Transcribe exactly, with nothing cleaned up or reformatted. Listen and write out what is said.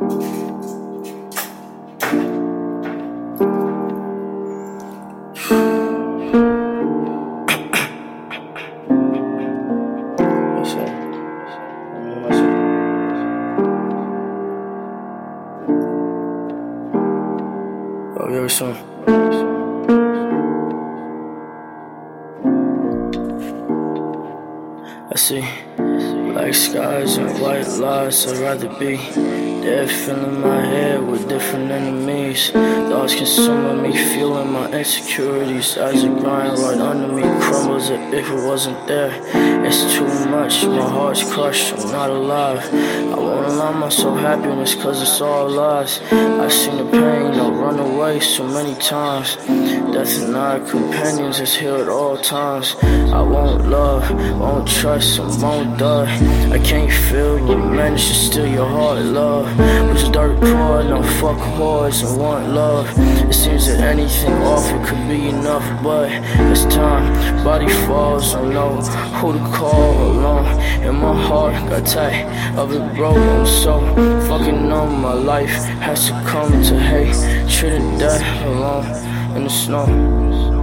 Oh, very soon. I see black skies and white lies. I'd rather be dead, filling my head with different enemies. Thoughts consuming me, fueling my insecurities as it grind right under me, crumbles as if it wasn't there. It's too much, my heart's crushed, I'm not alive. I won't allow myself happiness cause it's all lies. I've seen the pain, I'll run away so many times. Death and our companions is here at all times. I won't love, won't trust, I won't die. I can't feel but manage to steal your heart, love. Which is dirt poor, no fuck whores and want love. It seems that anything offered could be enough, but it's time, body falls, I know who to call alone. And my heart got tight of it broke, I'm so fucking numb. My life has to come to hate, treated death alone in the snow.